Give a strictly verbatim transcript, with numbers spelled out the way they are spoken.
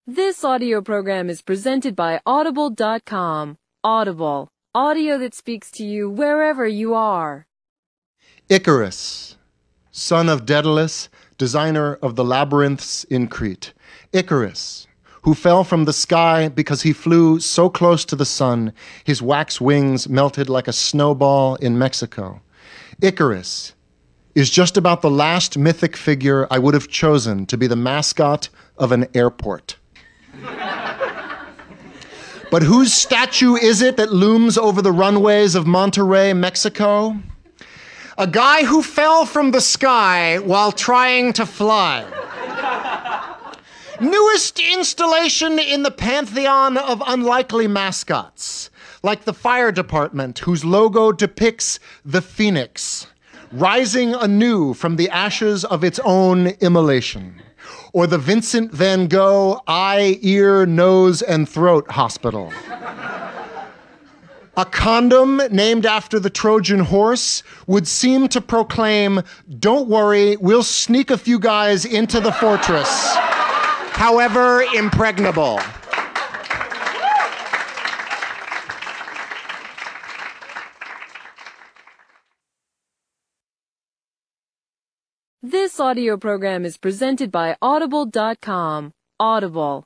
This audio program is presented by Audible dot com. Audible, audio that speaks to you wherever you are. Icarus, son of Daedalus, designer of the labyrinths in Crete. Icarus, who fell from the sky because he flew so close to the sun, his wax wings melted like a snowball in Mexico. Icarus is just about the last mythic figure I would have chosen to be the mascot of an airport. But whose statue is it that looms over the runways of Monterrey, Mexico? A guy who fell from the sky while trying to fly. Newest installation in the pantheon of unlikely mascots, like the fire department, whose logo depicts the phoenix, rising anew from the ashes of its own immolation. Or the Vincent van Gogh eye, ear, nose, and throat hospital. A condom named after the Trojan horse would seem to proclaim, "Don't worry, we'll sneak a few guys into the fortress, however impregnable." This audio program is presented by Audible dot com. Audible,